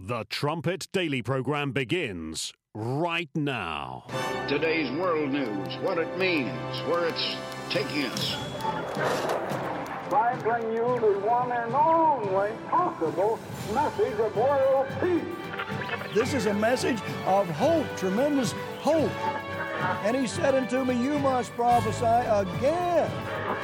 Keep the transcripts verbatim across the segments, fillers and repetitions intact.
The Trumpet Daily program begins right now. Today's world news, what it means, where it's taking us. I bring you the one and only possible message of world peace. This is a message of hope, tremendous hope. And he said unto me, you must prophesy again.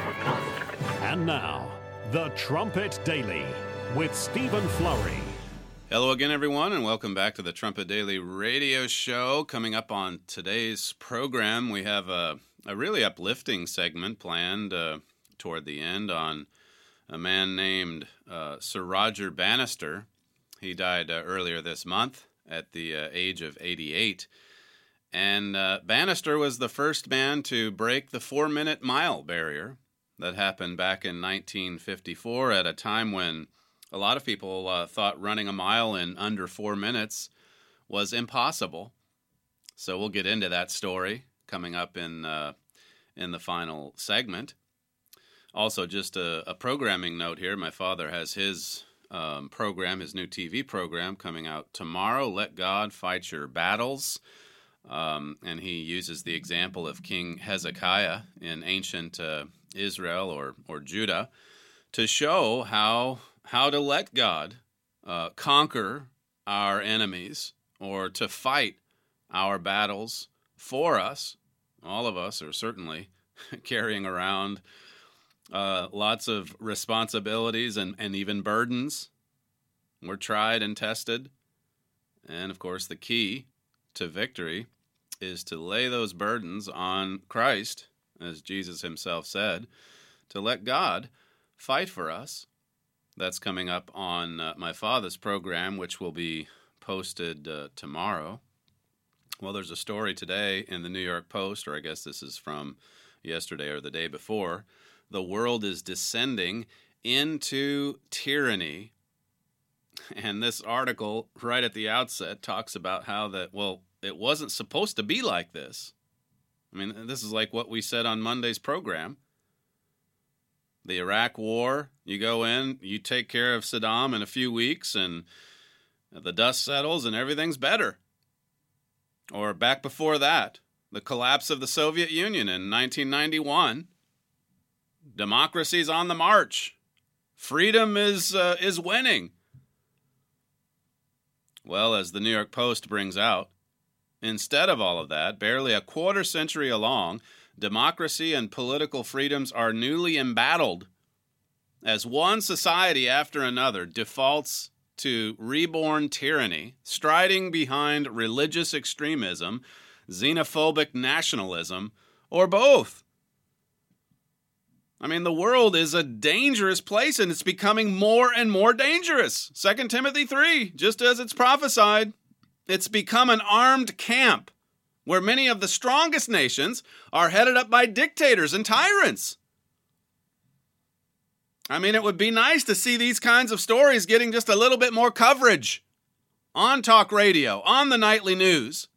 And now, The Trumpet Daily with Stephen Flurry. Hello again, everyone, and welcome back to the Trumpet Daily radio show. Coming up on today's program, we have a, a really uplifting segment planned uh, toward the end on a man named uh, Sir Roger Bannister. He died uh, earlier this month at the uh, age of eighty-eight. And uh, Bannister was the first man to break the four-minute mile barrier that happened back in nineteen fifty-four at a time when a lot of people uh, thought running a mile in under four minutes was impossible. So we'll get into that story coming up in uh, in the final segment. Also, just a, a programming note here. My father has his um, program, his new T V program, coming out tomorrow, Let God Fight Your Battles. Um, and he uses the example of King Hezekiah in ancient uh, Israel or, or Judah to show how... how to let God uh, conquer our enemies or to fight our battles for us. All of us are certainly carrying around uh, lots of responsibilities and, and even burdens. We're tried and tested. And, of course, the key to victory is to lay those burdens on Christ, as Jesus himself said, to let God fight for us. That's coming up on uh, my father's program, which will be posted uh, tomorrow. Well, there's a story today in the New York Post, or I guess this is from yesterday or the day before. The world is descending into tyranny. And this article, right at the outset, talks about how that, well, it wasn't supposed to be like this. I mean, this is like what we said on Monday's program. The Iraq War, you go in, you take care of Saddam in a few weeks, and the dust settles and everything's better. Or back before that, the collapse of the Soviet Union in nineteen ninety-one. Democracy's on the march. Freedom is uh, is winning. Well, as the New York Post brings out, instead of all of that, barely a quarter century along, democracy and political freedoms are newly embattled as one society after another defaults to reborn tyranny, striding behind religious extremism, xenophobic nationalism, or both. I mean, the world is a dangerous place, and it's becoming more and more dangerous. Second Timothy three, just as it's prophesied, it's become an armed camp where many of the strongest nations are headed up by dictators and tyrants. I mean, it would be nice to see these kinds of stories getting just a little bit more coverage on talk radio, on the nightly news,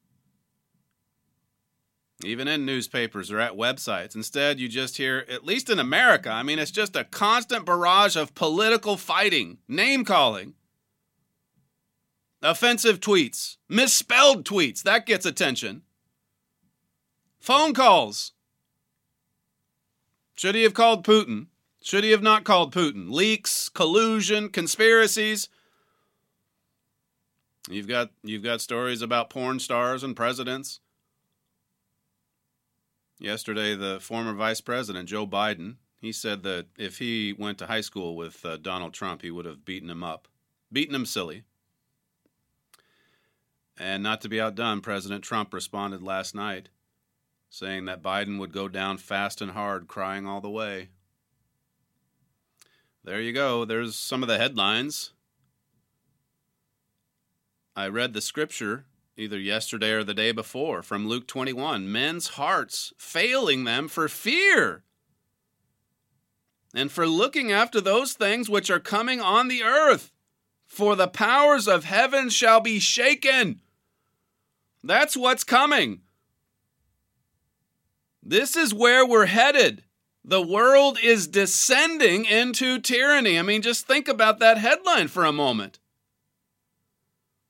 even in newspapers or at websites. Instead, you just hear, at least in America, I mean, it's just a constant barrage of political fighting, name-calling, offensive tweets, misspelled tweets, that gets attention. Phone calls. Should he have called Putin? Should he have not called Putin? Leaks, collusion, conspiracies. You've got you've got stories about porn stars and presidents. Yesterday, the former vice president, Joe Biden, he said that if he went to high school with uh, Donald Trump, he would have beaten him up, beaten him silly. And not to be outdone, President Trump responded last night, saying that Biden would go down fast and hard, crying all the way. There you go. There's some of the headlines. I read the scripture either yesterday or the day before from Luke twenty-one. Men's hearts failing them for fear and for looking after those things which are coming on the earth. For the powers of heaven shall be shaken. That's what's coming. This is where we're headed. The world is descending into tyranny. I mean, just think about that headline for a moment.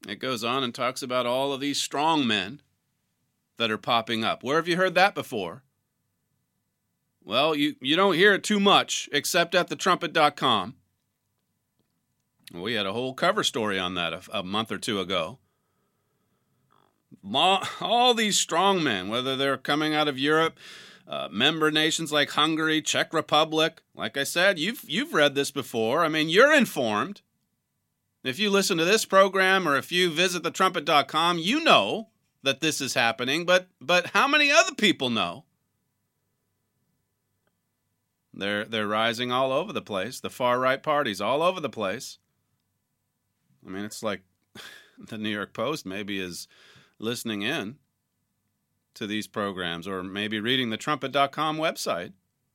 It goes on and talks about all of these strong men that are popping up. Where have you heard that before? Well, you, you don't hear it too much, except at the trumpet dot com. We had a whole cover story on that a, a month or two ago. All these strong men, whether they're coming out of Europe, uh, member nations like Hungary, Czech Republic, like I said, you've you've read this before. I mean, you're informed. If you listen to this program or if you visit the trumpet dot com, you know that this is happening, but but how many other people know? They're they're rising all over the place. The far-right parties all over the place. I mean, it's like the New York Post maybe is listening in to these programs, or maybe reading the trumpet dot com website.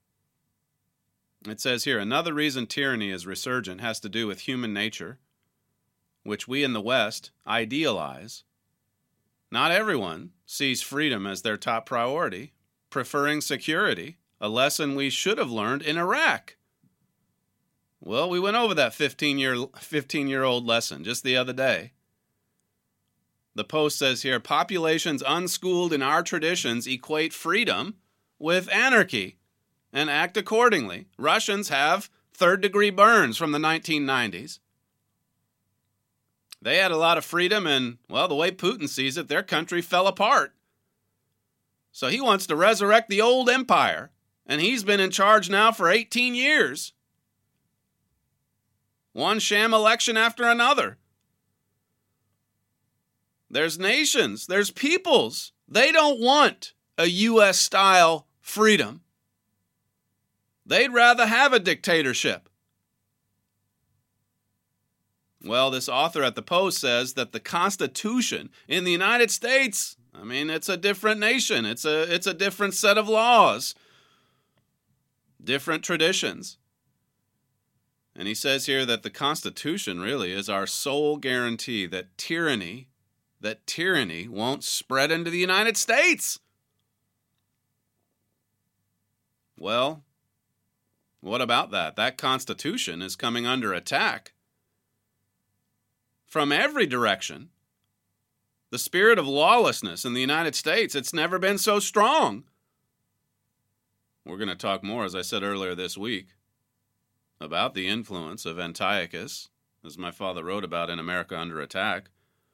It says here, another reason tyranny is resurgent has to do with human nature, which we in the West idealize. Not everyone sees freedom as their top priority, preferring security, a lesson we should have learned in Iraq. Well, we went over that fifteen-year, fifteen-year-old lesson just the other day. The Post says here, populations unschooled in our traditions equate freedom with anarchy and act accordingly. Russians have third-degree burns from the nineteen nineties. They had a lot of freedom, and, well, the way Putin sees it, their country fell apart. So he wants to resurrect the old empire, and he's been in charge now for eighteen years. One sham election after another. There's nations, there's peoples. They don't want a U S-style freedom. They'd rather have a dictatorship. Well, this author at the Post says that the Constitution in the United States, I mean, it's a different nation. It's a, it's a different set of laws, different traditions. And he says here that the Constitution really is our sole guarantee that tyranny, that tyranny won't spread into the United States. Well, what about that? That Constitution is coming under attack from every direction. The spirit of lawlessness in the United States, it's never been so strong. We're going to talk more, as I said earlier this week, about the influence of Antiochus, as my father wrote about in America Under Attack.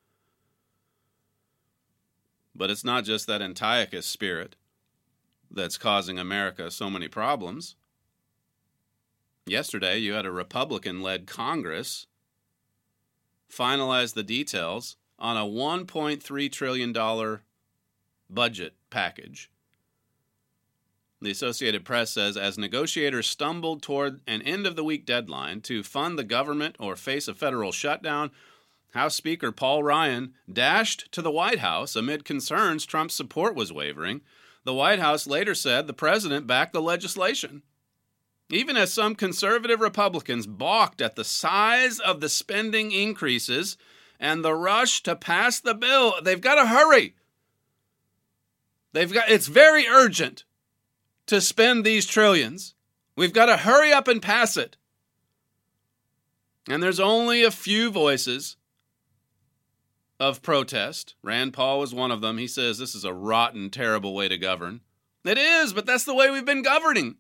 But it's not just that Antiochus spirit that's causing America so many problems. Yesterday, you had a Republican-led Congress finalize the details on a one point three trillion dollars budget package. The Associated Press says, as negotiators stumbled toward an end-of-the-week deadline to fund the government or face a federal shutdown, House Speaker Paul Ryan dashed to the White House amid concerns Trump's support was wavering. The White House later said the president backed the legislation. Even as some conservative Republicans balked at the size of the spending increases and the rush to pass the bill, they've got to hurry. They've got, it's very urgent to spend these trillions. We've got to hurry up and pass it. And there's only a few voices of protest. Rand Paul was one of them. He says this is a rotten, terrible way to govern. It is, but that's the way we've been governing.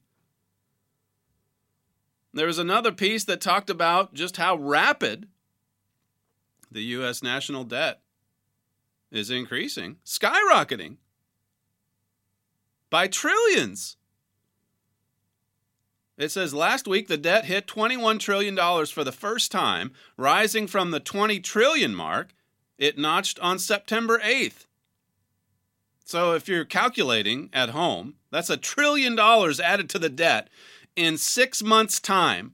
There was another piece that talked about just how rapid the U S national debt is increasing, skyrocketing by trillions. It says last week the debt hit twenty-one trillion dollars for the first time, rising from the twenty trillion dollars mark it notched on September eighth. So if you're calculating at home, that's a trillion dollars added to the debt in six months' time.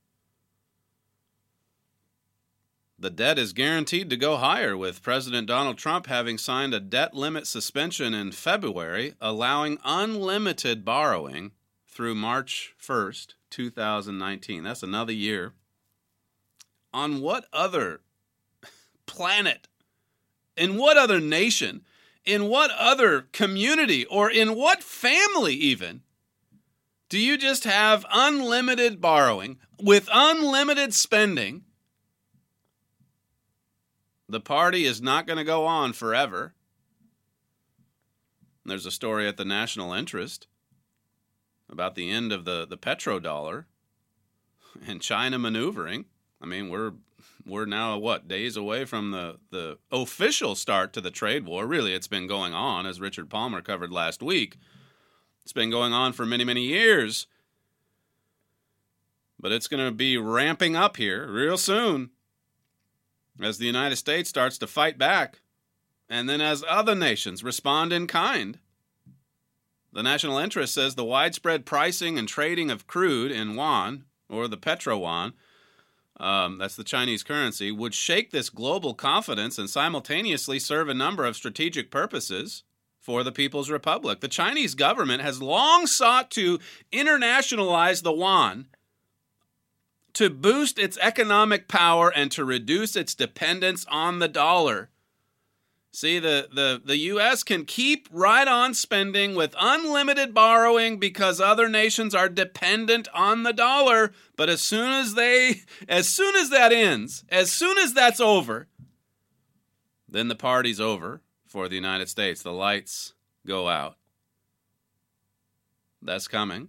The debt is guaranteed to go higher, with President Donald Trump having signed a debt limit suspension in February, allowing unlimited borrowing through March first, two thousand nineteen. That's another year. On what other planet, in what other nation, in what other community, or in what family even, do you just have unlimited borrowing with unlimited spending The party is not going to go on forever. There's a story at the National Interest about the end of the, the petrodollar and China maneuvering. I mean, we're we're now, what, days away from the, the official start to the trade war. Really, it's been going on, as Richard Palmer covered last week. It's been going on for many, many years. But it's going to be ramping up here real soon as the United States starts to fight back, and then as other nations respond in kind. The National Interest says the widespread pricing and trading of crude in yuan, or the petro yuan, um, that's the Chinese currency, would shake this global confidence and simultaneously serve a number of strategic purposes for the People's Republic. The Chinese government has long sought to internationalize the yuan to boost its economic power and to reduce its dependence on the dollar. See, the, the, the U S can keep right on spending with unlimited borrowing because other nations are dependent on the dollar. But as soon as they, as soon as that ends, as soon as that's over, then the party's over for the United States. The lights go out. That's coming.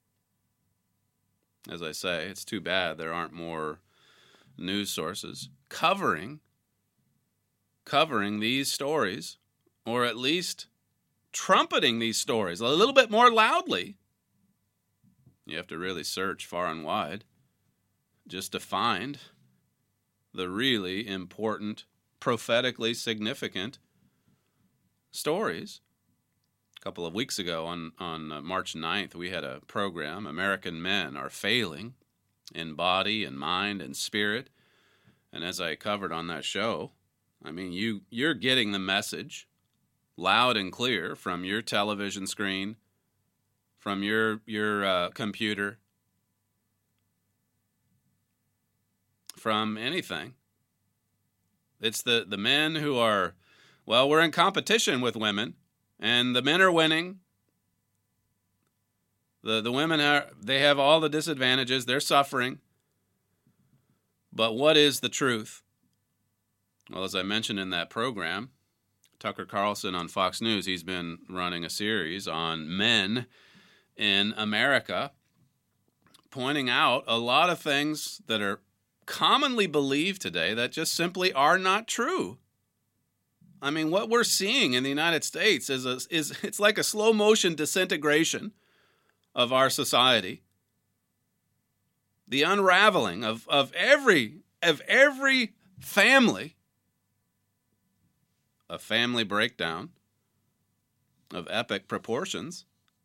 As I say, it's too bad there aren't more news sources covering covering these stories, or at least trumpeting these stories a little bit more loudly. You have to really search far and wide just to find the really important, prophetically significant stories. A couple of weeks ago on, on uh, March ninth, we had a program, American Men Are Failing in Body and Mind and Spirit. And as I covered on that show, I mean, you, you're getting the message loud and clear from your television screen, from your, your uh, computer, from anything. It's the, the men who are, well, we're in competition with women, and the men are winning. The, the women, are they have all the disadvantages. They're suffering. But what is the truth? Well, as I mentioned in that program, Tucker Carlson on Fox News, he's been running a series on men in America, pointing out a lot of things that are commonly believed today that just simply are not true. I mean, what we're seeing in the United States is a, is it's like a slow motion disintegration of our society. The unraveling of, of every of every family. A family breakdown of epic proportions.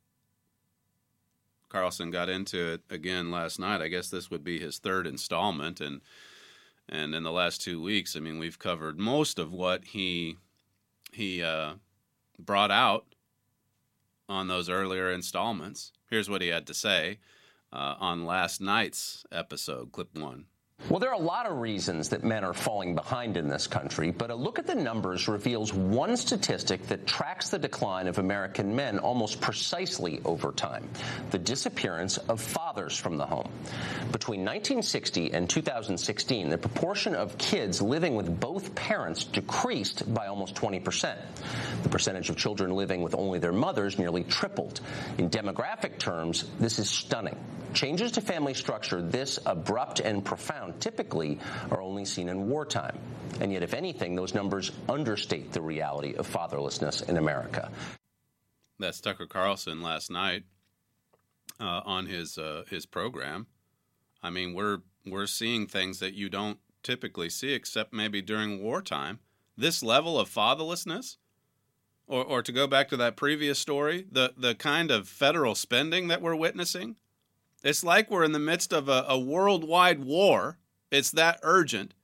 Carlson got into it again last night. I guess this would be his third installment, and and in the last two weeks, I mean, we've covered most of what he he uh, brought out on those earlier installments. Here's what he had to say uh, on last night's episode, clip one. Well, there are a lot of reasons that men are falling behind in this country, but a look at the numbers reveals one statistic that tracks the decline of American men almost precisely over time: the disappearance of fathers from the home. Between nineteen sixty and two thousand sixteen, the proportion of kids living with both parents decreased by almost twenty percent. The percentage of children living with only their mothers nearly tripled. In demographic terms, this is stunning. Changes to family structure this abrupt and profound typically are only seen in wartime. And yet, if anything, those numbers understate the reality of fatherlessness in America. That's Tucker Carlson last night uh, on his uh, his program. I mean, we're we're seeing things that you don't typically see, except maybe during wartime. This level of fatherlessness, or or to go back to that previous story, the the kind of federal spending that we're witnessing. It's like we're in the midst of a, a worldwide war. It's that urgent.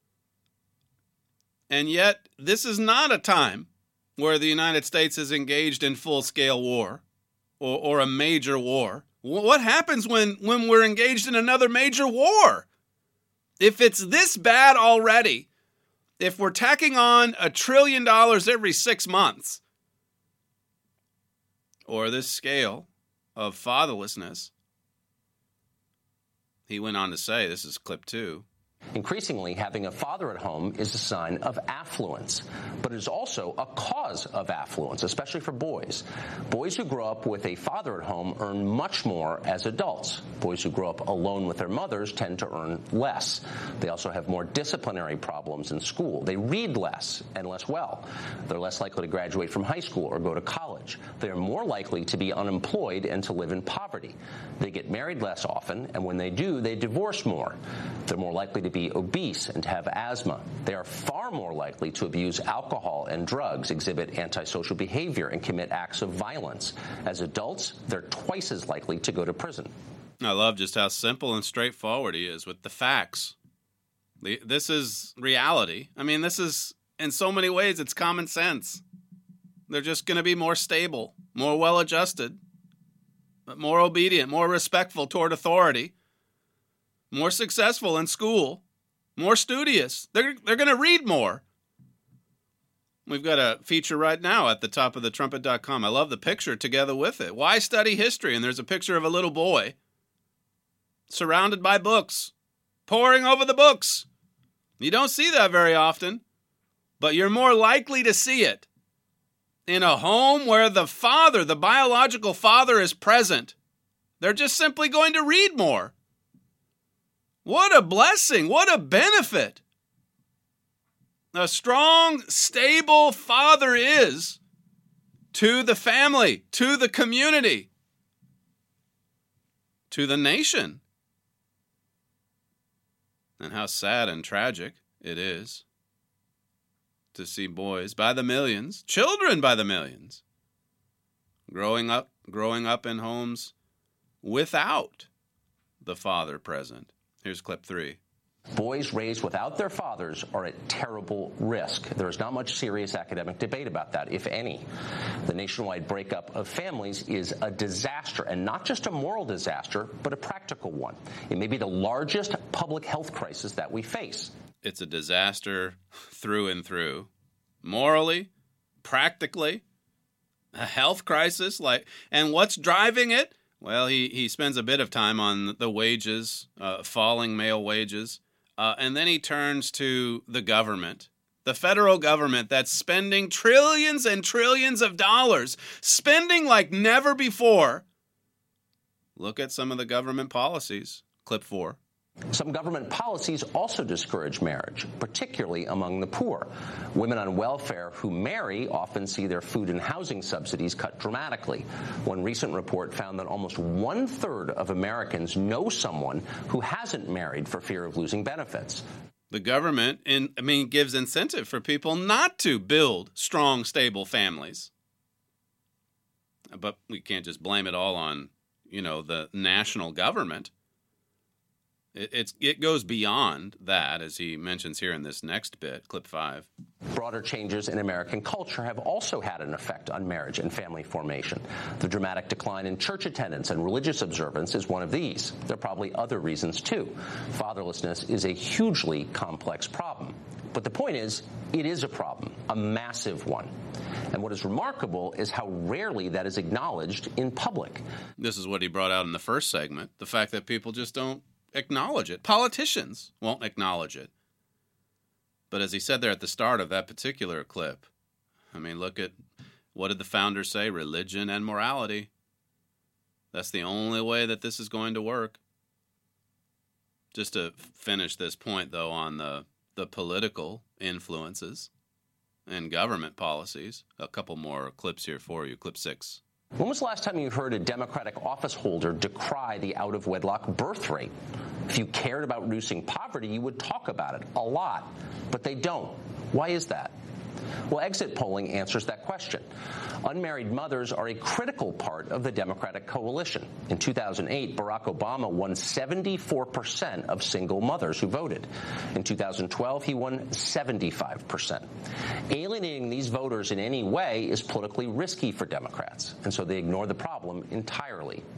And yet, this is not a time where the United States is engaged in full-scale war or, or a major war. What happens when, when we're engaged in another major war? If it's this bad already, if we're tacking on a trillion dollars every six months, or this scale of fatherlessness, he went on to say, this is clip two, Increasingly, having a father at home is a sign of affluence, but it is also a cause of affluence, especially for boys. Boys who grow up with a father at home earn much more as adults. Boys who grow up alone with their mothers tend to earn less. They also have more disciplinary problems in school. They read less and less well. They're less likely to graduate from high school or go to college. They are more likely to be unemployed and to live in poverty. They get married less often, and when they do, they divorce more. They're more likely to be obese and to have asthma. They are far more likely to abuse alcohol and drugs, exhibit antisocial behavior, and commit acts of violence. As adults, they're twice as likely to go to prison. I love just how simple and straightforward he is with the facts. The, this is reality. I mean, this is, in so many ways, it's common sense. They're just going to be more stable, more well-adjusted, but more obedient, more respectful toward authority, more successful in school, more studious. They're, they're going to read more. We've got a feature right now at the top of the trumpet dot com. I love the picture together with it. Why study history? And there's a picture of a little boy surrounded by books, poring over the books. You don't see that very often, but you're more likely to see it in a home where the father, the biological father, is present. They're just simply going to read more. What a blessing. What a benefit. A strong, stable father is to the family, to the community, to the nation. And how sad and tragic it is to see boys by the millions, children by the millions, growing up, growing up in homes without the father present. Here's clip three. Boys raised without their fathers are at terrible risk. There is not much serious academic debate about that, if any. The nationwide breakup of families is a disaster, and not just a moral disaster, but a practical one. It may be the largest public health crisis that we face. It's a disaster through and through. Morally, practically, a health crisis. Like, and what's driving it? Well, he, he spends a bit of time on the wages, uh, falling male wages. Uh, and then he turns to the government, the federal government that's spending trillions and trillions of dollars, spending like never before. Look at some of the government policies. Clip four. Some government policies also discourage marriage, particularly among the poor. Women on welfare who marry often see their food and housing subsidies cut dramatically. One recent report found that almost one-third of Americans know someone who hasn't married for fear of losing benefits. The government, in, I mean, gives incentive for people not to build strong, stable families. But we can't just blame it all on, you know, the national government. It's, it goes beyond that, as he mentions here in this next bit, clip five. Broader changes in American culture have also had an effect on marriage and family formation. The dramatic decline in church attendance and religious observance is one of these. There are probably other reasons, too. Fatherlessness is a hugely complex problem. But the point is, it is a problem, a massive one. And what is remarkable is how rarely that is acknowledged in public. This is what he brought out in the first segment, the fact that people just don't acknowledge it. Politicians won't acknowledge it. But as he said there at the start of that particular clip, I mean, look at, what did the founders say? Religion and morality. That's the only way that this is going to work. Just to finish this point, though, on the, the political influences and government policies, a couple more clips here for you. Clip six. When was the last time you heard a Democratic office holder decry the out-of-wedlock birth rate? If you cared about reducing poverty, you would talk about it a lot. But they don't. Why is that? Well, exit polling answers that question. Unmarried mothers are a critical part of the Democratic coalition. In two thousand eight, Barack Obama won seventy-four percent of single mothers who voted. In two thousand twelve, he won seventy-five percent. Alienating these voters in any way is politically risky for Democrats, and so they ignore the problem entirely.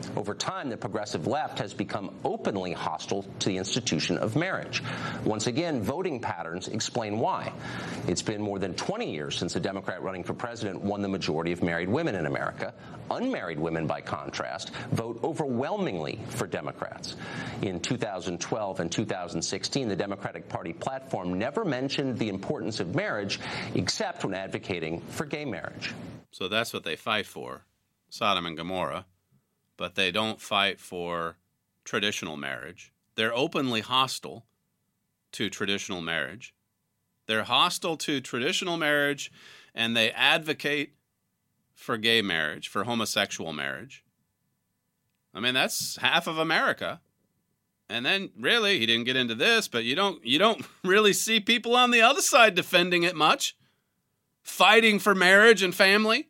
Over time, the progressive left has become openly hostile to the institution of marriage. Once again, voting patterns explain why. It's been more than twenty years since a Democrat running for president won the majority of married women in America. Unmarried women, by contrast, vote overwhelmingly for Democrats. In two thousand twelve and two thousand sixteen, the Democratic Party platform never mentioned the importance of marriage except when advocating for gay marriage. So that's what they fight for, Sodom and Gomorrah. But they don't fight for traditional marriage. They're openly hostile to traditional marriage. They're hostile to traditional marriage, and they advocate for gay marriage, for homosexual marriage. I mean, that's half of America. And then, really, he didn't get into this, but you don't you don't really see people on the other side defending it much, fighting for marriage and family.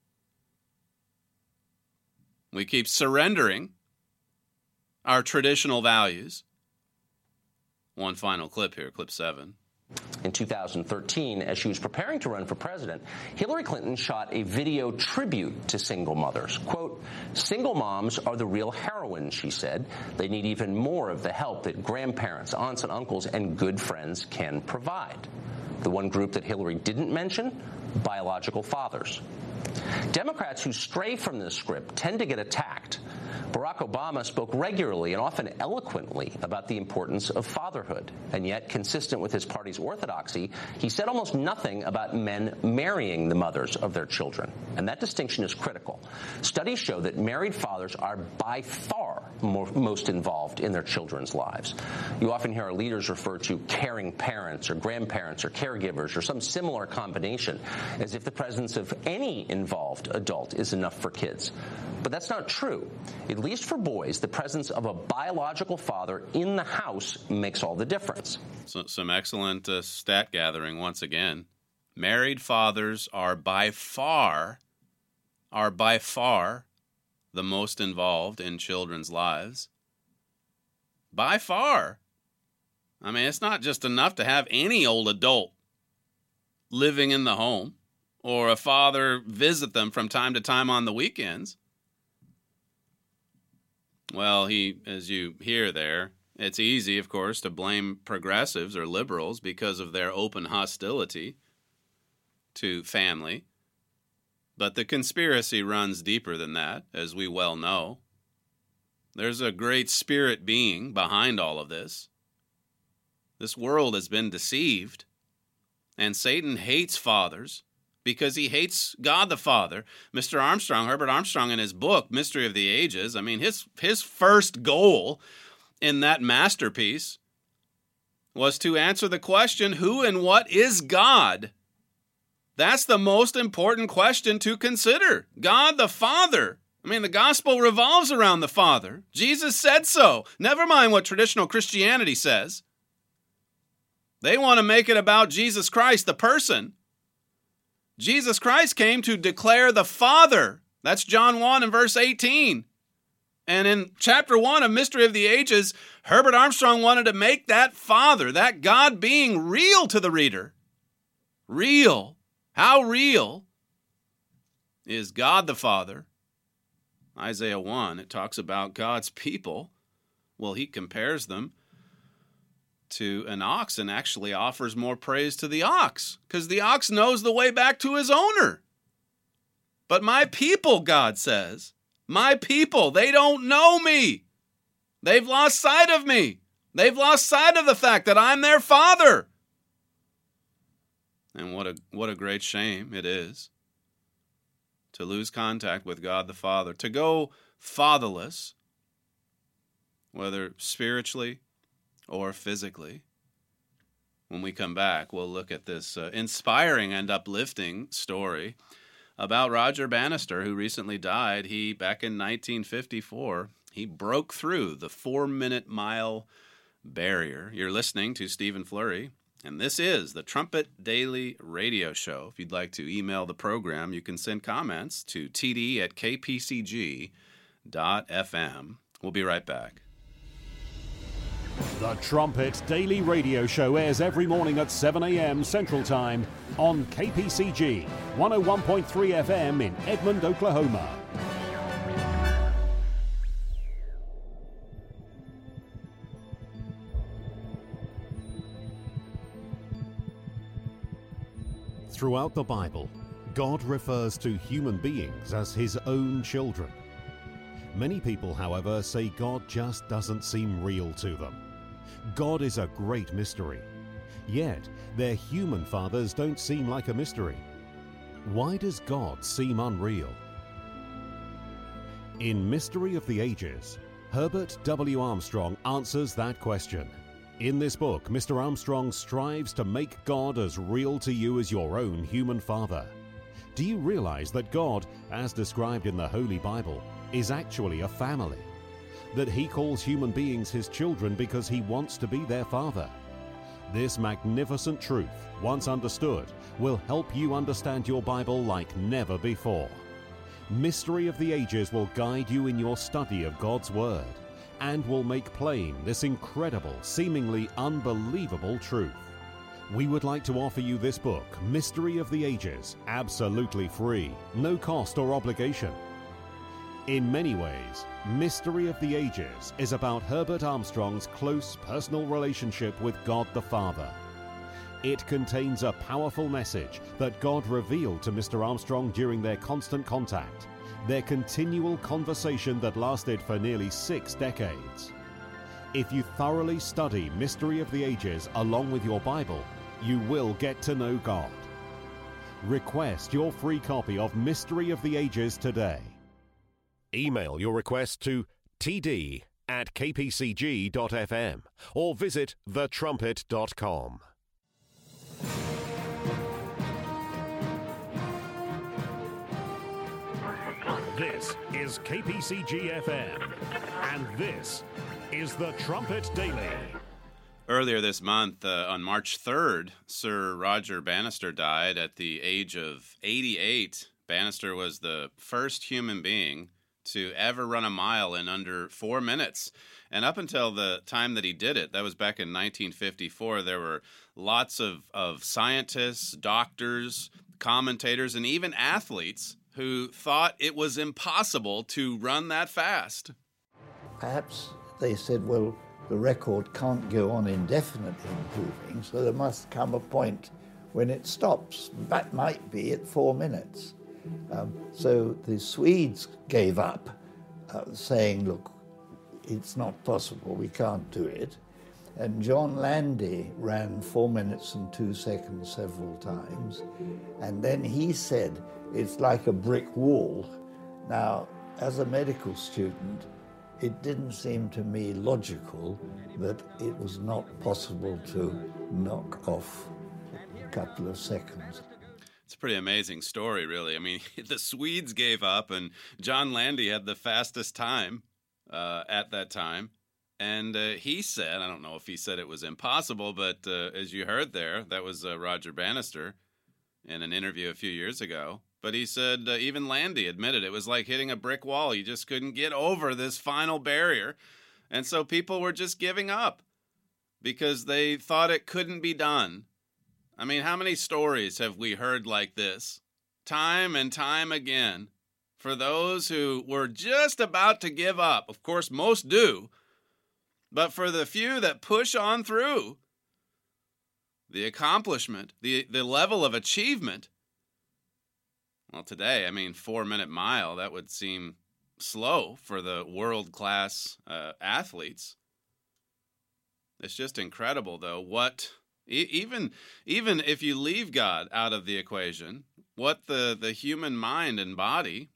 We keep surrendering our traditional values. One final clip here, clip seven. In two thousand thirteen, as she was preparing to run for president, Hillary Clinton shot a video tribute to single mothers. Quote, "Single moms are the real heroines," she said. "They need even more of the help that grandparents, aunts and uncles, and good friends can provide." The one group that Hillary didn't mention, biological fathers. Democrats who stray from this script tend to get attacked. Barack Obama spoke regularly and often eloquently about the importance of fatherhood. And yet, consistent with his party's orthodoxy, he said almost nothing about men marrying the mothers of their children. And that distinction is critical. Studies show that married fathers are by far more, most involved in their children's lives. You often hear our leaders refer to caring parents or grandparents or caregivers or some similar combination, as if the presence of any involved adult is enough for kids. But that's not true. At least for boys, the presence of a biological father in the house makes all the difference. So, some excellent uh, stat gathering once again. Married fathers are by far, are by far the most involved in children's lives. By far. I mean, it's not just enough to have any old adult living in the home or a father visit them from time to time on the weekends. Well, he, as you hear there, it's easy, of course, to blame progressives or liberals because of their open hostility to family. But the conspiracy runs deeper than that, as we well know. There's a great spirit being behind all of this. This world has been deceived, and Satan hates fathers because he hates God the Father. Mister Armstrong, Herbert Armstrong, in his book, Mystery of the Ages, I mean, his, his first goal in that masterpiece was to answer the question, who and what is God? That's the most important question to consider. God the Father. I mean, the gospel revolves around the Father. Jesus said so. Never mind what traditional Christianity says. They want to make it about Jesus Christ, the person. Jesus Christ came to declare the Father. That's John one and verse eighteen. And in chapter one of Mystery of the Ages, Herbert Armstrong wanted to make that Father, that God being, real to the reader. Real. How real is God the Father? Isaiah one, it talks about God's people. Well, he compares them to an ox and actually offers more praise to the ox because the ox knows the way back to his owner. But my people, God says, my people, they don't know me. They've lost sight of me. They've lost sight of the fact that I'm their Father. And what a what a great shame it is to lose contact with God the Father, to go fatherless, whether spiritually or physically. When we come back, we'll look at this uh, inspiring and uplifting story about Roger Bannister, who recently died. He, back in nineteen fifty-four, he broke through the four-minute mile barrier. You're listening to Stephen Flurry, and this is the Trumpet Daily Radio Show. If you'd like to email the program, you can send comments to t d at k p c g dot f m. We'll be right back. The Trumpet Daily Radio Show airs every morning at seven a.m. Central Time on K P C G one oh one point three F M in Edmond, Oklahoma. Throughout the Bible, God refers to human beings as his own children. Many people, however, say God just doesn't seem real to them. God is a great mystery, yet their human fathers don't seem like a mystery. Why does God seem unreal? In Mystery of the Ages, Herbert W. Armstrong answers that question. In this book, Mister Armstrong strives to make God as real to you as your own human father. Do you realize that God, as described in the Holy Bible, is actually a family? That he calls human beings his children because he wants to be their father? This magnificent truth, once understood, will help you understand your Bible like never before. Mystery of the Ages will guide you in your study of God's Word and will make plain this incredible, seemingly unbelievable truth. We would like to offer you this book, Mystery of the Ages, absolutely free, no cost or obligation. In many ways, Mystery of the Ages is about Herbert Armstrong's close personal relationship with God the Father. It contains a powerful message that God revealed to Mister Armstrong during their constant contact, their continual conversation that lasted for nearly six decades. If you thoroughly study Mystery of the Ages along with your Bible, you will get to know God. Request your free copy of Mystery of the Ages today. Email your request to t d at k p c g dot f m or visit the trumpet dot com. This is K P C G F M, and this is the Trumpet Daily. Earlier this month, uh, on March third, Sir Roger Bannister died at the age of eighty-eight. Bannister was the first human being to ever run a mile in under four minutes. And up until the time that he did it, that was back in nineteen fifty-four, there were lots of, of scientists, doctors, commentators, and even athletes who thought it was impossible to run that fast. Perhaps they said, well, the record can't go on indefinitely improving, so there must come a point when it stops. That might be at four minutes. Um, so the Swedes gave up, uh, saying, look, it's not possible, we can't do it. And John Landy ran four minutes and two seconds several times. And then he said, it's like a brick wall. Now, as a medical student, it didn't seem to me logical that it was not possible to knock off a couple of seconds. It's a pretty amazing story, really. I mean, the Swedes gave up, and John Landy had the fastest time uh, at that time. And uh, he said, I don't know if he said it was impossible, but uh, as you heard there, that was uh, Roger Bannister in an interview a few years ago. But he said uh, even Landy admitted it was like hitting a brick wall. You just couldn't get over this final barrier. And so people were just giving up because they thought it couldn't be done. I mean, how many stories have we heard like this? Time and time again. For those who were just about to give up. Of course, most do. But for the few that push on through, the accomplishment, the, the level of achievement. Well, today, I mean, four-minute mile, that would seem slow for the world-class uh, athletes. It's just incredible, though, what, e- even, even if you leave God out of the equation, what the, the human mind and body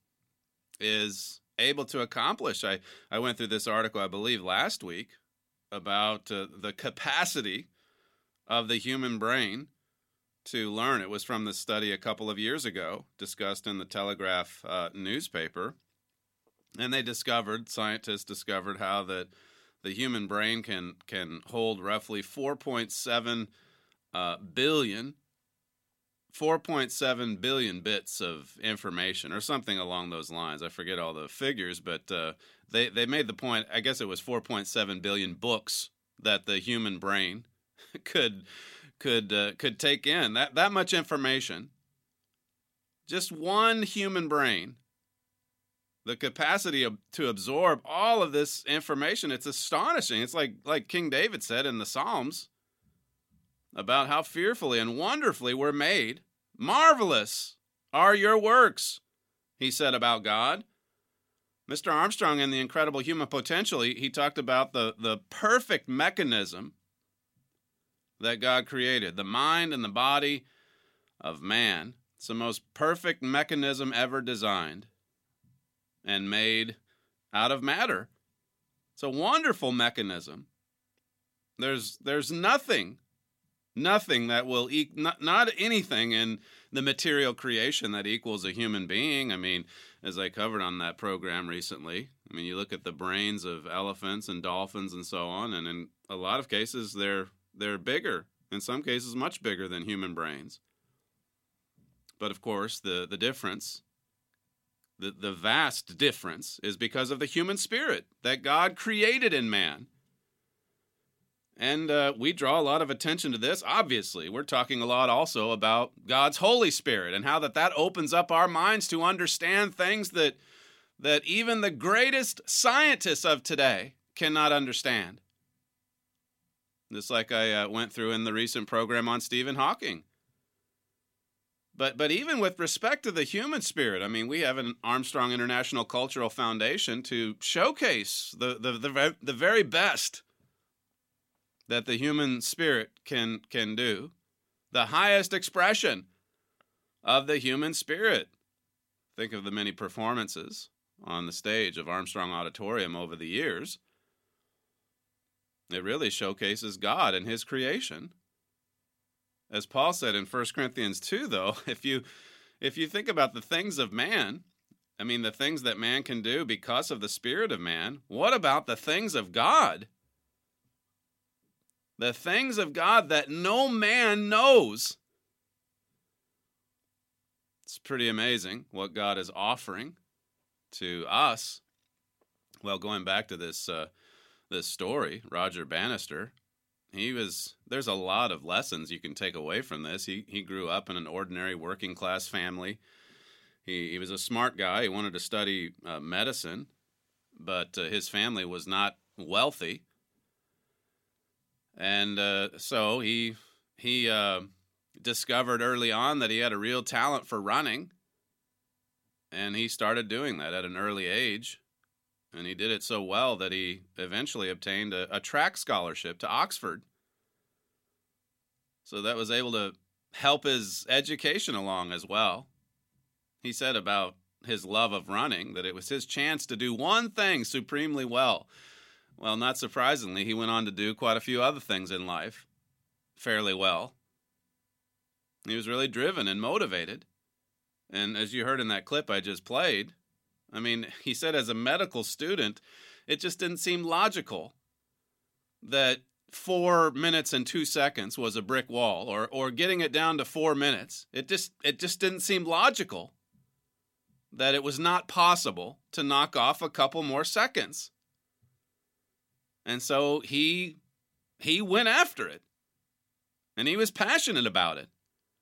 is able to accomplish. I, I went through this article, I believe, last week about uh, the capacity of the human brain to learn. It was from the study a couple of years ago, discussed in the Telegraph uh, newspaper. And they discovered, scientists discovered how that the human brain can can hold roughly four point seven uh, billion, four point seven billion bits of information, or something along those lines. I forget all the figures, but uh, they, they made the point, I guess it was four point seven billion books that the human brain could could uh, could take in. That, that much information. Just one human brain. The capacity of, to absorb all of this information, it's astonishing. It's like, like King David said in the Psalms about how fearfully and wonderfully we're made Marvelous are your works, he said about God. Mister Armstrong, in The Incredible Human Potential, he, he talked about the, the perfect mechanism that God created, the mind and the body of man. It's the most perfect mechanism ever designed and made out of matter. It's a wonderful mechanism. There's there's nothing, nothing that will, e- not, not anything in the material creation that equals a human being. I mean, as I covered on that program recently, I mean, you look at the brains of elephants and dolphins and so on, and in a lot of cases, they're they're bigger, in some cases much bigger than human brains. But of course, the, the difference, the, the vast difference, is because of the human spirit that God created in man. And uh, we draw a lot of attention to this. Obviously, we're talking a lot also about God's Holy Spirit and how that, that opens up our minds to understand things that, that even the greatest scientists of today cannot understand. Just like I uh, went through in the recent program on Stephen Hawking. But but even with respect to the human spirit, I mean, we have an Armstrong International Cultural Foundation to showcase the the the, the very best that the human spirit can can do, the highest expression of the human spirit. Think of the many performances on the stage of Armstrong Auditorium over the years. It really showcases God and his creation. As Paul said in First Corinthians two, though, if you if you think about the things of man, I mean, the things that man can do because of the spirit of man, what about the things of God? The things of God that no man knows. It's pretty amazing what God is offering to us. Well, going back to this uh, this story, Roger Bannister, he was, there's a lot of lessons you can take away from this. He he grew up in an ordinary working class family. He he was a smart guy. He wanted to study uh, medicine, but uh, his family was not wealthy. And uh, so he he uh, discovered early on that he had a real talent for running, and he started doing that at an early age. And he did it so well that he eventually obtained a, a track scholarship to Oxford. So that was able to help his education along as well. He said about his love of running that it was his chance to do one thing supremely well. Well, not surprisingly, he went on to do quite a few other things in life fairly well. He was really driven and motivated. And as you heard in that clip I just played, I mean, he said as a medical student, it just didn't seem logical that four minutes and two seconds was a brick wall, or or getting it down to four minutes. It just it just didn't seem logical that it was not possible to knock off a couple more seconds. And so he he went after it, and he was passionate about it.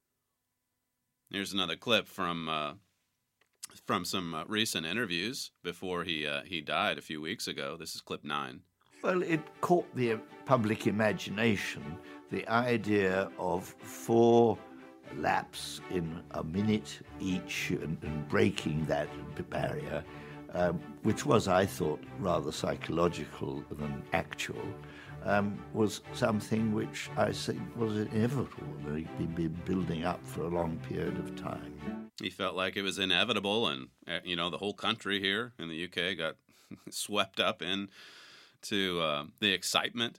Here's another clip from uh, from some uh, recent interviews before he uh, he died a few weeks ago. This is clip nine. Well, it caught the public imagination, the idea of four laps in a minute each and, and breaking that barrier, um, which was, I thought, rather psychological than actual, um, was something which I think was inevitable. They'd been building up for a long period of time. He felt like it was inevitable, and, you know, the whole country here in the U K got swept up in to uh, the excitement.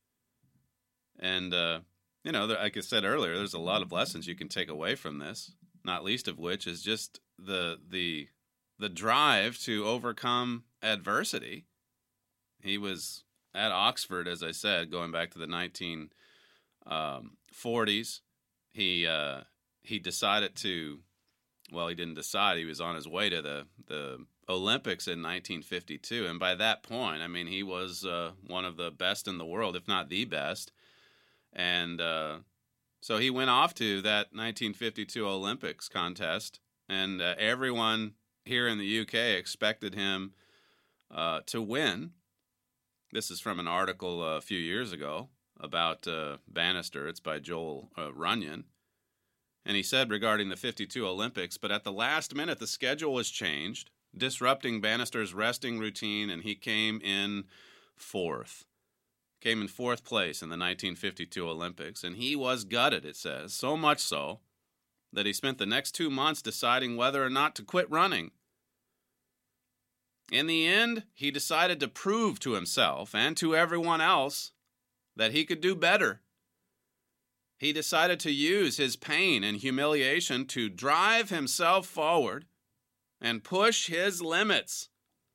And, uh, you know, like I said earlier, there's a lot of lessons you can take away from this, not least of which is just the the the drive to overcome adversity. He was at Oxford, as I said, going back to the nineteen forties. He uh, he decided to, well, he didn't decide. He was on his way to the, the Olympics in nineteen fifty-two. And by that point, I mean, he was uh, one of the best in the world, if not the best. And uh, so he went off to that nineteen fifty-two Olympics contest, and uh, everyone here in the U K expected him uh, to win. This is from an article a few years ago about uh, Bannister. It's by Joel uh, Runyon. And he said regarding the fifty-two Olympics, but at the last minute, the schedule was changed, disrupting Bannister's resting routine, and he came in fourth. Came in fourth place in the nineteen fifty-two Olympics, and he was gutted, it says, so much so that he spent the next two months deciding whether or not to quit running. In the end, he decided to prove to himself and to everyone else that he could do better. He decided to use his pain and humiliation to drive himself forward and push his limits.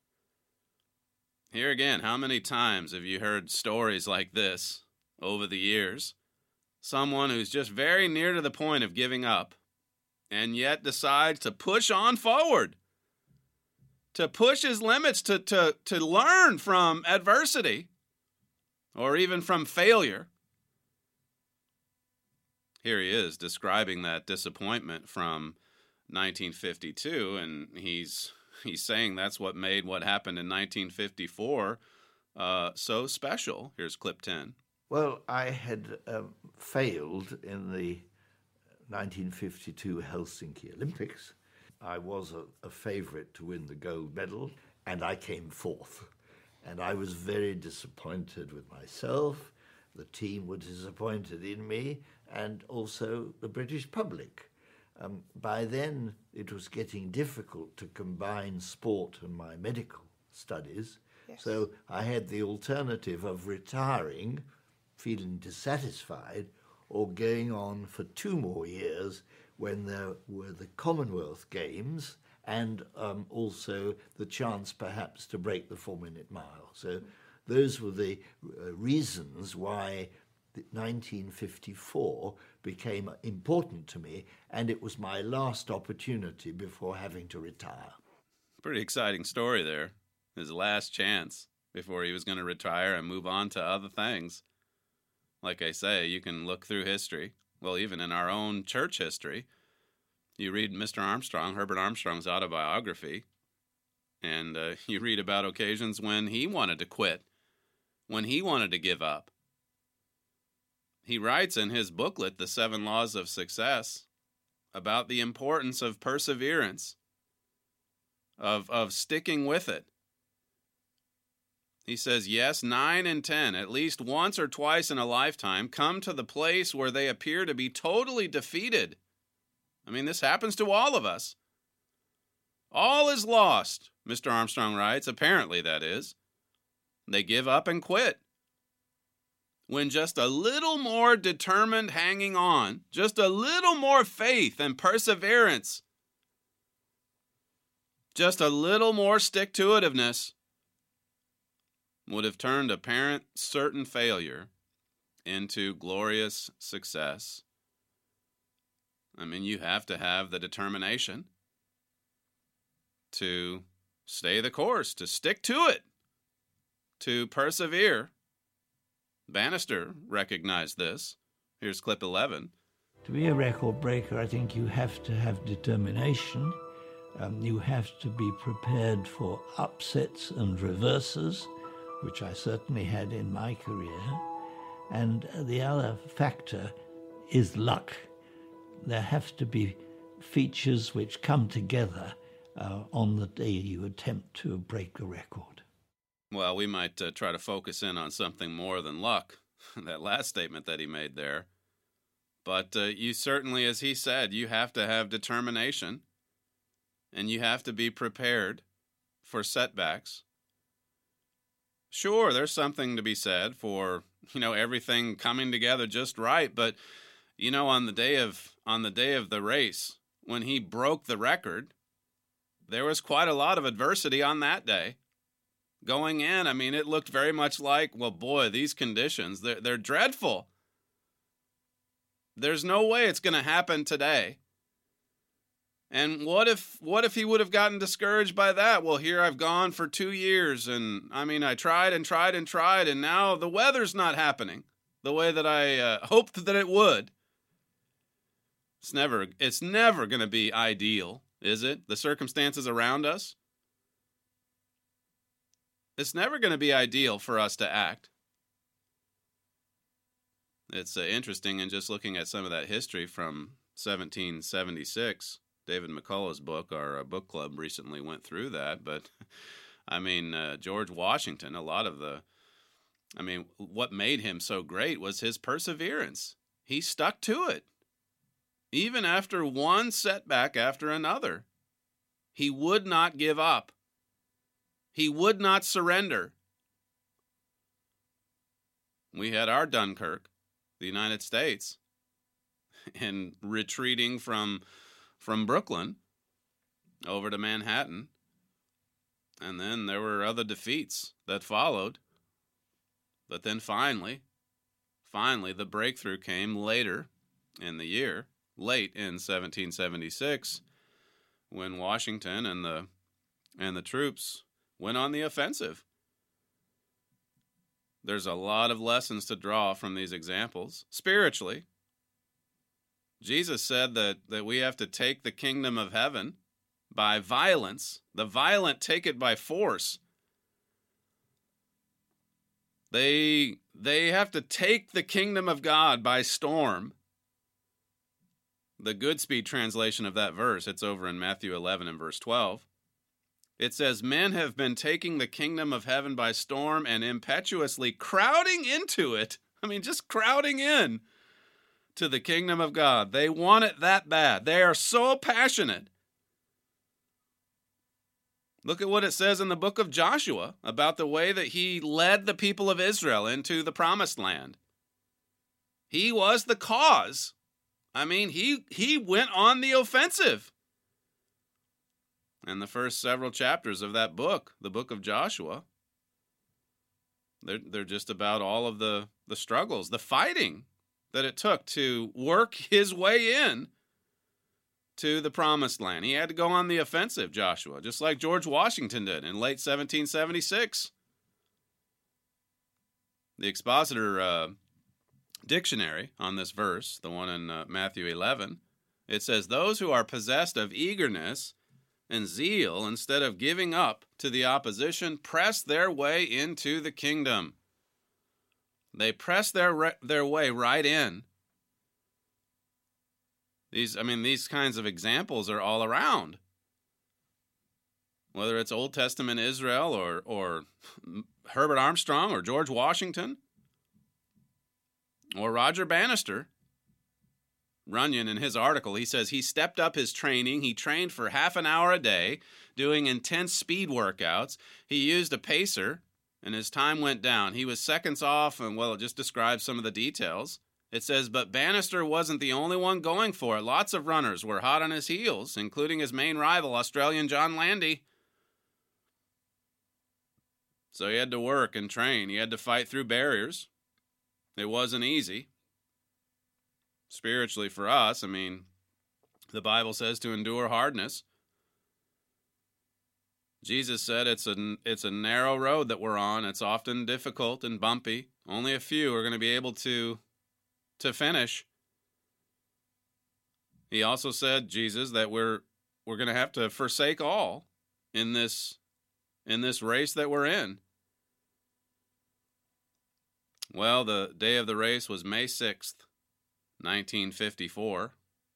Here again, how many times have you heard stories like this over the years? Someone who's just very near to the point of giving up and yet decides to push on forward, to push his limits, to, to, to learn from adversity or even from failure. Here he is describing that disappointment from nineteen fifty-two, and he's he's saying that's what made what happened in nineteen fifty-four uh, so special. Here's clip ten. Well, I had um, failed in the nineteen fifty-two Helsinki Olympics. I was a, a favorite to win the gold medal, and I came fourth. And I was very disappointed with myself. The team were disappointed in me, and also the British public. Um, by then, it was getting difficult to combine sport and my medical studies. Yes. So I had the alternative of retiring, feeling dissatisfied, or going on for two more years when there were the Commonwealth Games and um, also the chance perhaps to break the four-minute mile. So those were the uh, reasons why nineteen fifty-four became important to me, and it was my last opportunity before having to retire. Pretty exciting story there. His last chance before he was going to retire and move on to other things. Like I say, you can look through history. Well, even in our own church history, you read Mister Armstrong, Herbert Armstrong's autobiography, and uh, you read about occasions when he wanted to quit, when he wanted to give up. He writes in his booklet, The Seven Laws of Success, about the importance of perseverance, of, of sticking with it. He says, yes, nine in ten, at least once or twice in a lifetime, come to the place where they appear to be totally defeated. I mean, this happens to all of us. All is lost, Mister Armstrong writes, apparently that is. They give up and quit. When just a little more determined hanging on, just a little more faith and perseverance, just a little more stick-to-itiveness would have turned apparent certain failure into glorious success. I mean, you have to have the determination to stay the course, to stick to it, to persevere. Bannister recognized this. Here's clip eleven. To be a record breaker, I think you have to have determination. Um, you have to be prepared for upsets and reverses, which I certainly had in my career. And the other factor is luck. There have to be features which come together uh, on the day you attempt to break a record. Well, we might uh, try to focus in on something more than luck, that last statement that he made there. But uh, you certainly, as he said, you have to have determination, and you have to be prepared for setbacks. Sure, there's something to be said for, you know, everything coming together just right, but, you know, on the day of on the day of the race, when he broke the record, there was quite a lot of adversity on that day. Going in, I mean, it looked very much like, well, boy, these conditions, they're, they're dreadful. There's no way it's going to happen today. And what if what if he would have gotten discouraged by that? Well, here I've gone for two years, and, I mean, I tried and tried and tried, and now the weather's not happening the way that I uh, hoped that it would. It's never, it's never going to be ideal, is it? The circumstances around us? It's never going to be ideal for us to act. It's uh, interesting in just looking at some of that history from seventeen seventy-six. David McCullough's book, our uh, book club recently went through that. But, I mean, uh, George Washington, a lot of the, I mean, what made him so great was his perseverance. He stuck to it. Even after one setback after another, he would not give up. He would not surrender. We had our Dunkirk, the United States, and retreating from from Brooklyn over to Manhattan. And then there were other defeats that followed. But then finally, finally, the breakthrough came later in the year, late in seventeen seventy-six, when Washington and the and the troops went on the offensive. There's a lot of lessons to draw from these examples, spiritually. Jesus said that, that we have to take the kingdom of heaven by violence. The violent take it by force. They, they have to take the kingdom of God by storm. The Goodspeed translation of that verse, it's over in Matthew eleven and verse twelve. It says, men have been taking the kingdom of heaven by storm and impetuously crowding into it. I mean, just crowding in to the kingdom of God. They want it that bad. They are so passionate. Look at what it says in the book of Joshua about the way that he led the people of Israel into the promised land. He was the cause. I mean, he, he went on the offensive. And the first several chapters of that book, the book of Joshua, they're, they're just about all of the, the struggles, the fighting that it took to work his way in to the promised land. He had to go on the offensive, Joshua, just like George Washington did in late seventeen seventy-six. The Expositor uh, dictionary on this verse, the one in uh, Matthew eleven, it says, those who are possessed of eagerness and zeal, instead of giving up to the opposition, press their way into the kingdom. They press their re- their way right in. These, I mean, these kinds of examples are all around. Whether it's Old Testament Israel or or Herbert Armstrong or George Washington or Roger Bannister. Runyon, in his article, he says he stepped up his training. He trained for half an hour a day, doing intense speed workouts. He used a pacer, and his time went down. He was seconds off, and, well, it just describes some of the details. It says, but Bannister wasn't the only one going for it. Lots of runners were hot on his heels, including his main rival, Australian John Landy. So he had to work and train. He had to fight through barriers. It wasn't easy. Spiritually for us, I mean, the Bible says to endure hardness. Jesus said it's a, it's a narrow road that we're on. It's often difficult and bumpy. Only a few are going to be able to, to finish. He also said, Jesus, that we're we're going to have to forsake all in this in this race that we're in. Well, the day of the race was May sixth, nineteen fifty-four.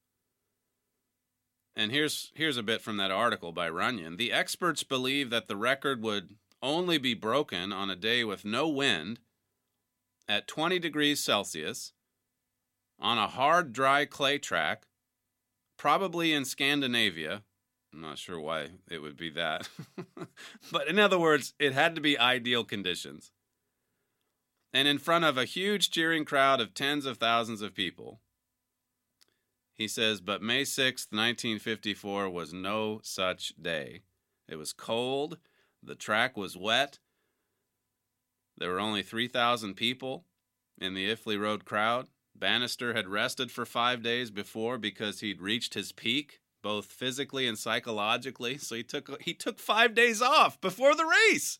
And here's here's a bit from that article by Runyon. The experts believe that the record would only be broken on a day with no wind at twenty degrees Celsius on a hard, dry clay track, probably in Scandinavia. I'm not sure why it would be that. But in other words, it had to be ideal conditions. And in front of a huge cheering crowd of tens of thousands of people. He says, but May sixth, nineteen fifty-four was no such day. It was cold. The track was wet. There were only three thousand people in the Iffley Road crowd. Bannister had rested for five days before because he'd reached his peak, both physically and psychologically. So he took he took five days off before the race.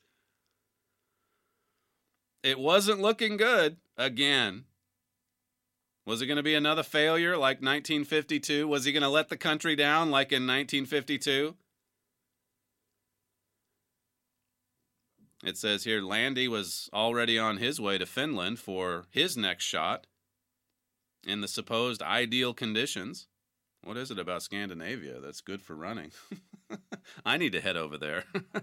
It wasn't looking good again. Was it going to be another failure like nineteen fifty-two? Was he going to let the country down like in nineteen fifty-two? It says here, Landy was already on his way to Finland for his next shot in the supposed ideal conditions. What is it about Scandinavia that's good for running? I need to head over there.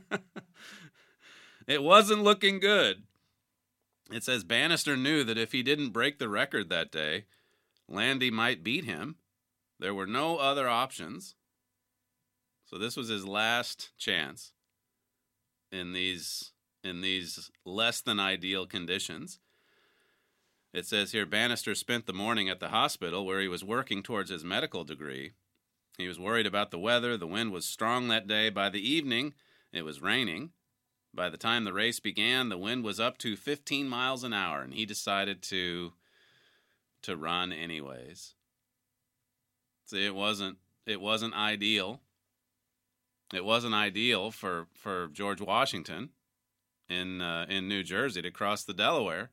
It wasn't looking good. It says Bannister knew that if he didn't break the record that day, Landy might beat him. There were no other options. So this was his last chance in these in these less than ideal conditions. It says here, Bannister spent the morning at the hospital where he was working towards his medical degree. He was worried about the weather. The wind was strong that day. By the evening, it was raining. By the time the race began, the wind was up to fifteen miles an hour, and he decided to to run anyways. See, it wasn't it wasn't ideal. It wasn't ideal for, for George Washington in uh, in New Jersey to cross the Delaware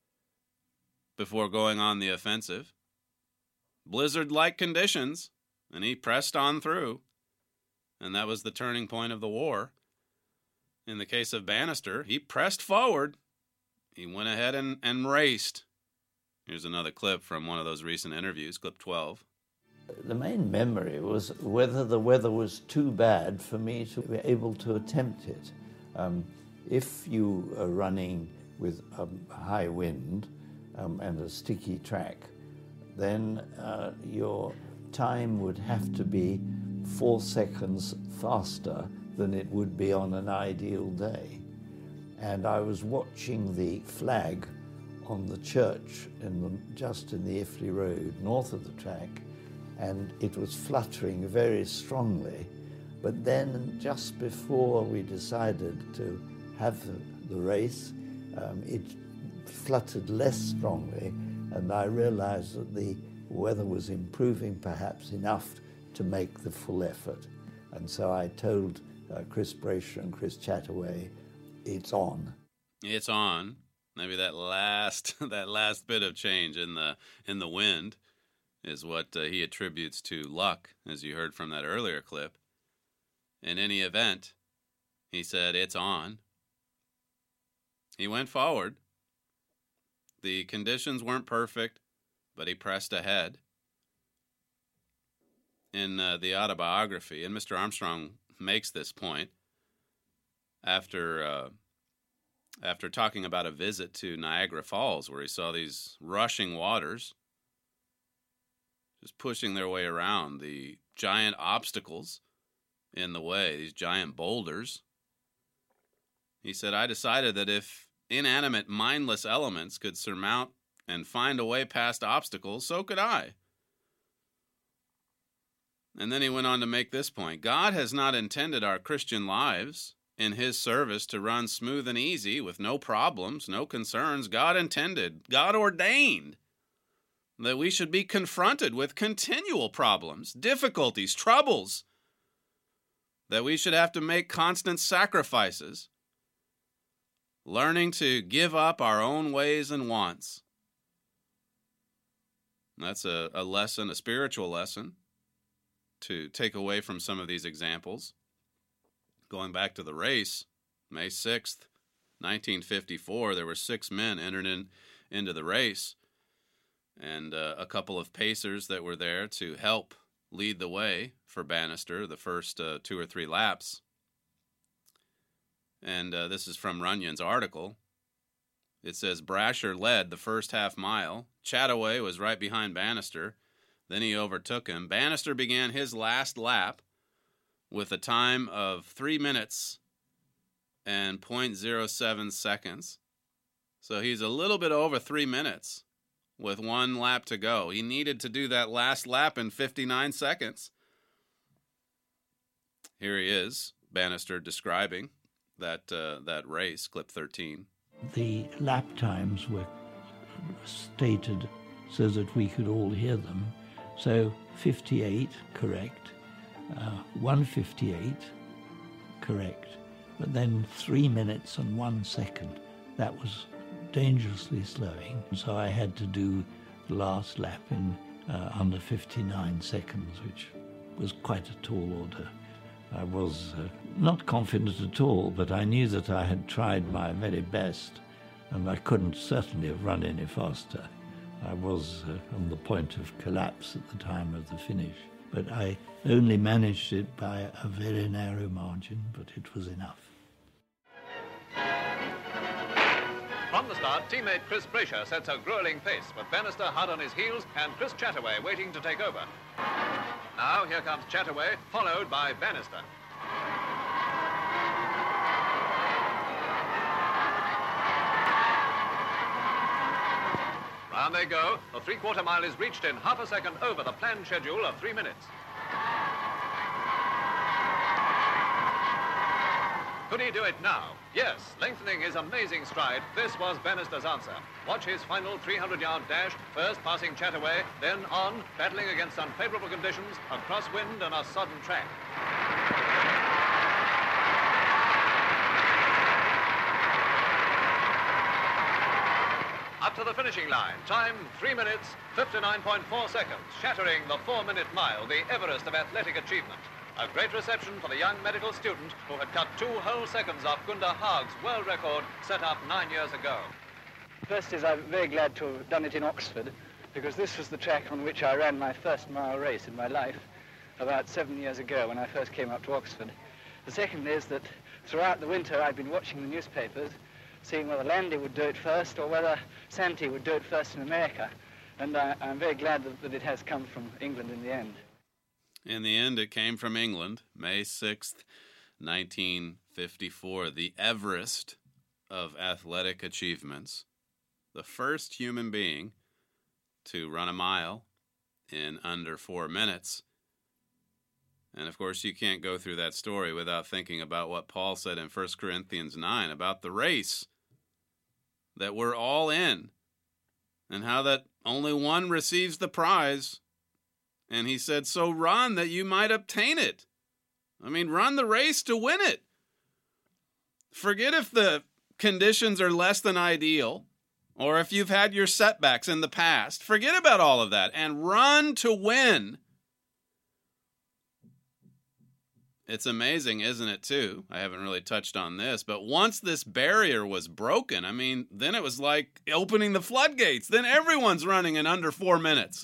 before going on the offensive. Blizzard-like conditions, and he pressed on through, and that was the turning point of the war. In the case of Bannister, he pressed forward. He went ahead and, and raced. Here's another clip from one of those recent interviews, clip twelve. The main memory was whether the weather was too bad for me to be able to attempt it. Um, if you are running with a high wind um, and a sticky track, then uh, your time would have to be four seconds faster than it would be on an ideal day. And I was watching the flag on the church in the, just in the Iffley Road, north of the track, and it was fluttering very strongly. But then just before we decided to have the, the race, um, it fluttered less strongly, and I realized that the weather was improving perhaps enough to make the full effort. And so I told uh, Chris Brasher and Chris Chataway, it's on. It's on. Maybe that last that last bit of change in the in the wind is what uh, he attributes to luck, as you heard from that earlier clip. In any event, he said, it's on. He went forward. The conditions weren't perfect, but he pressed ahead. In uh, the autobiography, and Mister Armstrong makes this point after uh, after talking about a visit to Niagara Falls, where he saw these rushing waters just pushing their way around the giant obstacles in the way, these giant boulders. He said, I decided that if inanimate, mindless elements could surmount and find a way past obstacles, so could I. And then he went on to make this point. God has not intended our Christian lives in his service to run smooth and easy with no problems, no concerns. God intended, God ordained that we should be confronted with continual problems, difficulties, troubles, that we should have to make constant sacrifices, learning to give up our own ways and wants. That's a, a lesson, a spiritual lesson, to take away from some of these examples. Going back to the race, May sixth, nineteen fifty-four, there were six men entered in, into the race, and uh, a couple of pacers that were there to help lead the way for Bannister the first uh, two or three laps. And uh, this is from Runyon's article. It says, Brasher led the first half mile. Chataway was right behind Bannister. Then he overtook him. Bannister began his last lap with a time of three minutes and zero point zero seven seconds. So he's a little bit over three minutes with one lap to go. He needed to do that last lap in fifty-nine seconds. Here he is, Bannister describing that uh, that race, clip thirteen. The lap times were stated so that we could all hear them. So fifty-eight, correct. Uh, one fifty-eight, correct. But then three minutes and one second. That was dangerously slowing. So I had to do the last lap in uh, under fifty-nine seconds, which was quite a tall order. I was uh, not confident at all, but I knew that I had tried my very best, and I couldn't certainly have run any faster. I was uh, on the point of collapse at the time of the finish. but I only managed it by a very narrow margin, but it was enough. From the start, teammate Chris Brasher sets a grueling pace, with Bannister hard on his heels and Chris Chataway waiting to take over. Now here comes Chataway, followed by Bannister. Round they go. The three-quarter mile is reached in half a second over the planned schedule of three minutes. Could he do it now? Yes, lengthening his amazing stride, this was Bannister's answer. Watch his final three hundred yard dash, first passing Chataway, then on, battling against unfavorable conditions, across wind and a sodden track. Up to the finishing line, time three minutes, fifty-nine point four seconds, shattering the four-minute mile, the Everest of athletic achievement. A great reception for the young medical student who had cut two whole seconds off Gunda Haag's world record set up nine years ago. First is I'm very glad to have done it in Oxford, because this was the track on which I ran my first mile race in my life about seven years ago when I first came up to Oxford. The second is that throughout the winter I've been watching the newspapers, seeing whether Landy would do it first or whether Santee would do it first in America. And I, I'm very glad that, that it has come from England in the end. In the end, it came from England, May sixth, nineteen fifty-four, the Everest of athletic achievements, the first human being to run a mile in under four minutes. And, of course, you can't go through that story without thinking about what Paul said in First Corinthians nine about the race that we're all in and how that only one receives the prize. And he said, so run that you might obtain it. I mean, run the race to win it. Forget if the conditions are less than ideal or if you've had your setbacks in the past. Forget about all of that and run to win. It's amazing, isn't it, too? I haven't really touched on this, but once this barrier was broken, I mean, then it was like opening the floodgates. Then everyone's running in under four minutes.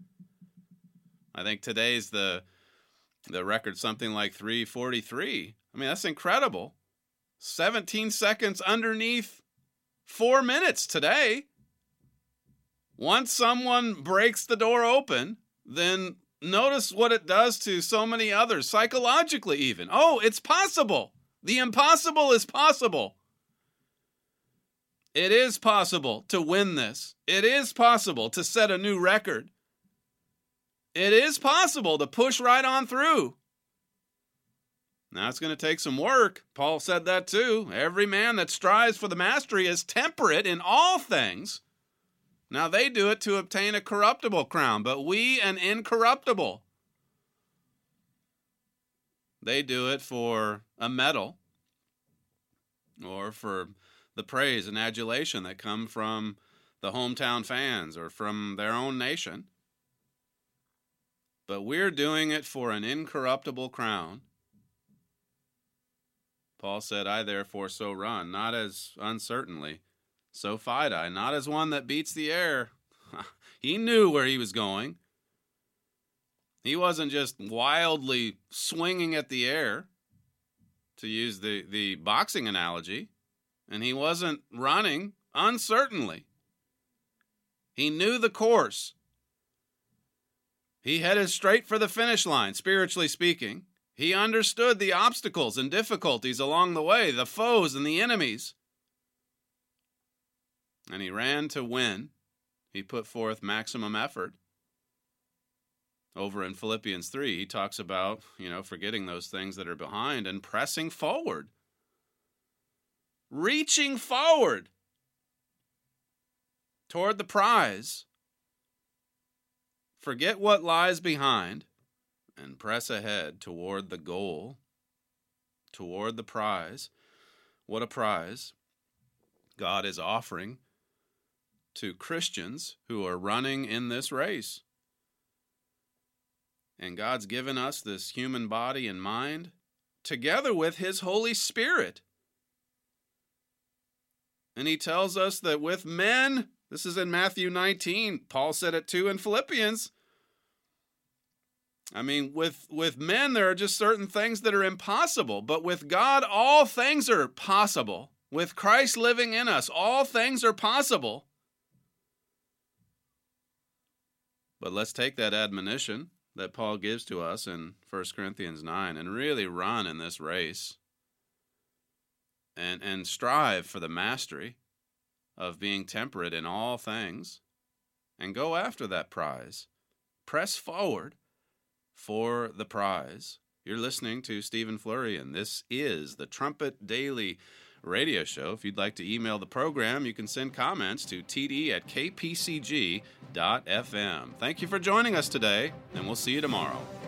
I think today's the the record something like three forty-three. I mean, that's incredible. seventeen seconds underneath four minutes today. Once someone breaks the door open, then notice what it does to so many others, psychologically even. Oh, it's possible. The impossible is possible. It is possible to win this. It is possible to set a new record. It is possible to push right on through. Now, it's going to take some work. Paul said that too. Every man that strives for the mastery is temperate in all things. Now, they do it to obtain a corruptible crown, but we an incorruptible. They do it for a medal or for the praise and adulation that come from the hometown fans or from their own nation. But we're doing it for an incorruptible crown. Paul said, I therefore so run, not as uncertainly, so fight I, not as one that beats the air. He knew where he was going. He wasn't just wildly swinging at the air, to use the, the boxing analogy, and he wasn't running uncertainly. He knew the course. He headed straight for the finish line, spiritually speaking. He understood the obstacles and difficulties along the way, the foes and the enemies. And he ran to win. He put forth maximum effort. Over in Philippians three, he talks about, you know, forgetting those things that are behind and pressing forward. Reaching forward toward the prize. Forget what lies behind and press ahead toward the goal, toward the prize. What a prize God is offering to Christians who are running in this race. And God's given us this human body and mind together with His Holy Spirit. And He tells us that with men, this is in Matthew nineteen, Paul said it too in Philippians, I mean, with, with men, there are just certain things that are impossible. But with God, all things are possible. With Christ living in us, all things are possible. But let's take that admonition that Paul gives to us in First Corinthians nine and really run in this race and, and strive for the mastery of being temperate in all things and go after that prize. Press forward for the prize. You're listening to Stephen Flurry, and this is the Trumpet Daily Radio Show. If you'd like to email the program, you can send comments to t d at k p c g dot f m. Thank you for joining us today, and we'll see you tomorrow.